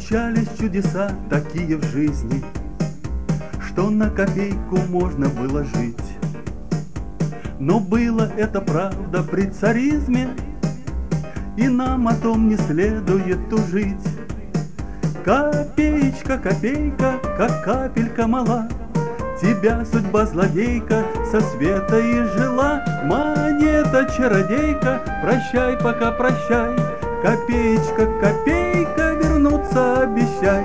Случались чудеса такие в жизни, что на копейку можно было жить. Но было это правда при царизме, и нам о том не следует тужить. Копеечка, копейка, как капелька мала, тебя судьба злодейка со света и жила. Монета-чародейка, прощай, пока прощай, копеечка, копейка, вернуться обещай.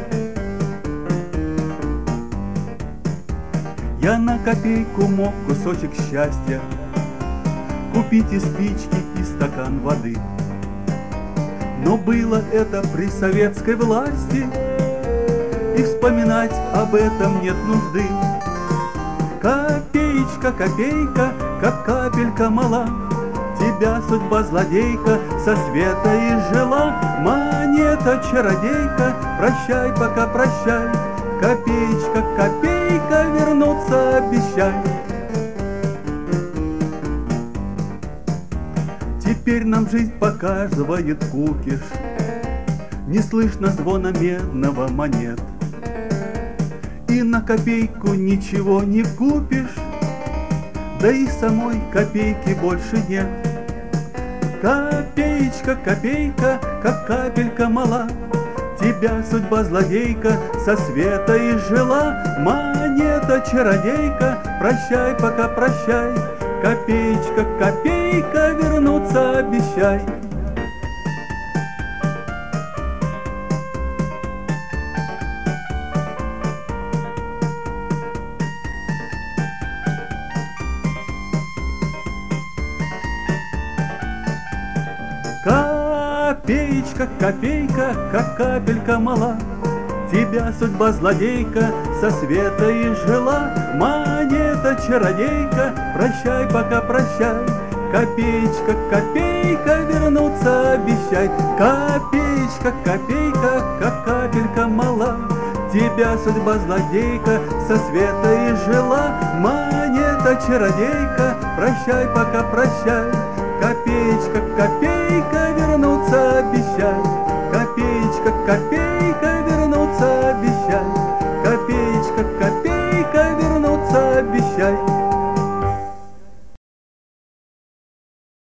Я на копейку мог кусочек счастья купить и спички, и стакан воды. Но было это при советской власти, и вспоминать об этом нет нужды. Копеечка, копейка, как капелька мала, тебя судьба злодейка со света и жила. Монета-чародейка, прощай, пока прощай, копеечка, копейка, вернуться обещай. Теперь нам жизнь показывает кукиш, не слышно звона медного монет, и на копейку ничего не купишь, да и самой копейки больше нет. Копеечка, копейка, как капелька мала, тебя судьба злодейка со света и жила. Монета-чародейка, прощай, пока прощай, копеечка, копейка, вернуться обещай. Копеечка, копейка, как капелька мала, тебя судьба злодейка со света и жила. Монета-чародейка, прощай, пока прощай, копеечка, копейка, вернуться обещай. Копеечка, копейка, как капелька мала, тебя судьба злодейка со света и жила. Монета-чародейка, прощай, пока прощай, копеечка, копейка, вернуться обещай. Копеечка, копейка, вернуться